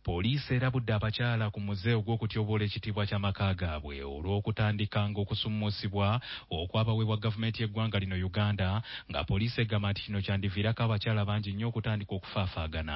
Poliisi erabudde abakyala ku muze ogw'okutyoboola ekitiibwa ky'amaka gaabwe olw'okutandikanga okusummuusibwa okwabaweebwa gavumenti y'eggwanga lino Uganda, nga poliisi egamba nti kino kyandiviirako abakyala bangi nnyo okutandika okufaafaagana.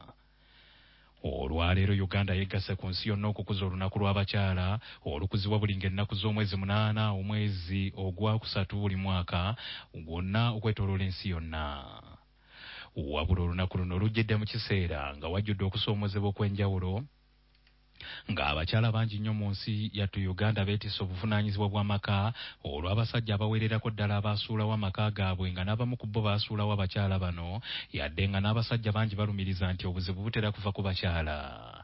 Olwaleero Uganda yeggase ku nsi yonna okukuza olunaku lw'abakyala olukuzibwa buli ng'ennaku z'omwezi 8 omwezi ogwakusatu buli mwaka gwonna okwetooloola ensi yonna. Wabula olunaku luno lujjidde mu kiseera nga wajjudde okusoomoozebwa okw'enjawulo ng'abakyala bangi nnyo mu nsi yattu Uganda beetisse obuvunaanyizibwa bw'amaka olw'abasajja abawererako ddala abaasuulawo amaka gaabwe nga n'abamu ku bo baasuulawo abakyala bano yadde nga n'abasajja bangi balumiriza nti obuzibu butera kuva ku bakyala.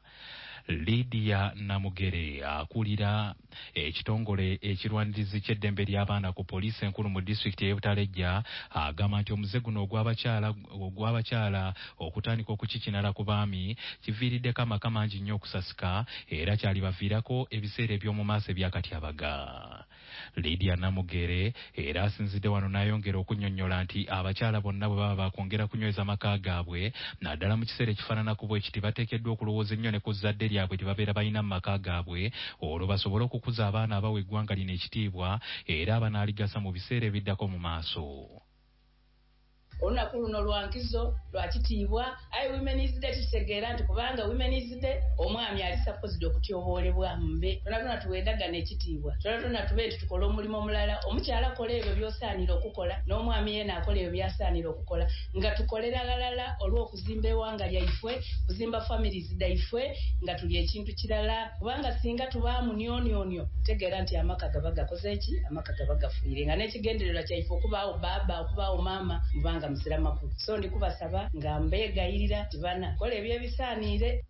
Lydia Namugere akulira ekitongole ekirwanirizi ky'eddembe ly'abaana ku poliisi enkulu mu disitulikiti y'e Butalejja agamba nti omuze guno ogw'abakyala okutandika okukikinala ku baami kiviiriddeko amaka mangi nnyo okusasika era kyalibaviirako ebiseera eby'omu maaso ebyakatyabaga. Lydia Namugere era asinzidde wano n'ayongera okunnyonnyola nti abakyala bonna bwe baba bakwongera kunyweza amaka gaabwe naddala mu kiseera ekifaananako bwe kiti bateekeddwa okulowooza ennyo ne ku zadde lyabwe lye babeera balina mu maka gaabwe olwo basobole okukuza abaana abawa eggwanga lino ekitiibwa era abanaaligasa mu biseera ebiddako mu maaso. Olunaku luno lwa nkizo lwa kitiibwa ayi Women's Day kitegeera nti kubanga Women's Day omwami ali supposed okutyoboolebwa mbe tona tuwendagana ekitiibwa tona tube nti tukola omulimu omulala omukyala akola ebyo by'osaanira okukola n'omwami yena akola ebyo by'asaanira okukola nga tukolera galala olw'okuzimba ewanga lyaife kuzimba families daife nga tuli ekintu kirala kubanga singa tubaamu nyonyonyo tegeera nti amaka gaba gakoze ki amaka gaba gafuire nga n'ekigendererwa kyaife okubaawo baba okubaawo maama mubanga musira makulu so ndi kubasaba nga mbeegayirira tibana kola ebyebisaanire.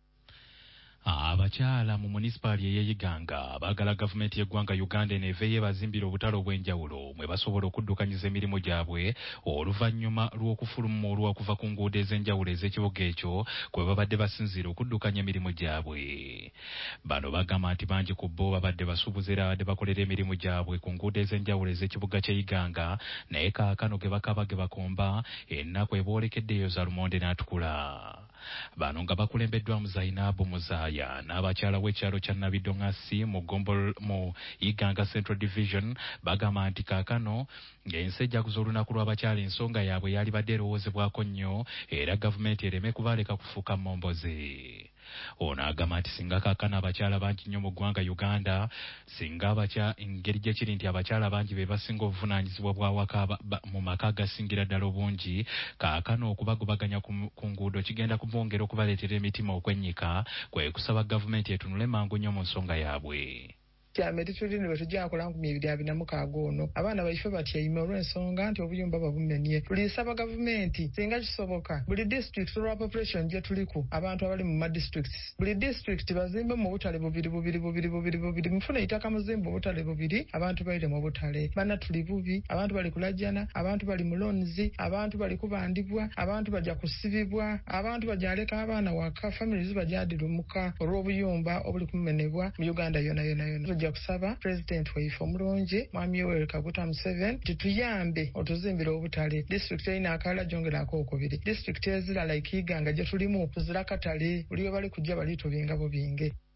Abakyala mu munisipaali ey'Iganga baagala gavumenti y'eggwanga Uganda eneeve yeebazimbira obutale obw'enjawulo mwe basobola okuddukanyiza emirimu gyabwe oluvannyuma lw'okufuluma olw'okuva ku nguudo ez'enjawulo ez'ekibuga ekyo kwe babadde basinziira okuddukanya emirimu gyabwe. Bano bagamba nti bangi ku bo babadde basuubuzi era babadde bakolera emirimu gyabwe ku nguudo ez'enjawulo ez'ekibuga ky'Iganga naye kaakano ge bakaba ge bakomba ennaku eboolekeddeyo za lumonde n'atukula. Bano nga bakulembeddwamu Zainabu Muzaaya n'abakyala w'ekyalo kya Nabidongasi mu Iganga Central Division bagamba nti kaakano ng'ensi ejjaguza olunaku lw'abakyala ensonga yaabwe yali badde erowoozebwako nnyo era gavumenti ereme kubaleka kufuuka momboze. Ono agamba nti singa kaakano abakyala bangi nnyo mu ggwanga Uganda singa engeri gye kiri nti abakyala bangi be basinga obuvunaanyizibwa bwa waka mu maka agasingira ddala obungi kaakano okubagobaganya ku nguudo kigenda kubongera okubaleetera emitima okwennyika kwe kusaba gavumenti etunule mangu nnyo mu nsonga yaabwe. Kyameti tulini bwe tujja akola 2026 ono abaana baife batyaime olw'ensonga nti obuyumba babumenye. Tulisaba gavumenti singa kisoboka buli district olwa population gye tuliku abantu abali mu madistricts buli district bazimbe mu butale bubiri mufune itaka muzimbe obutale bubiri abantu baire mu butale bana tuli bubi abantu bali kulajjana abantu bali mu loans abantu bali kubandibwa abantu bajja kusibibwa abantu bajaleka abaana waka families bajadirumuka olw'obuyumba obuli kumenebwa mu Uganda yona kusaba president waife omulungi mwami Yoweri Kaguta Museveni tutuyambe otuzimbire obutale district ina akala jongerako okubiri district ezira like Iganga gye tulimu kuzira katale buli bali kujja bali tubinga bubinge.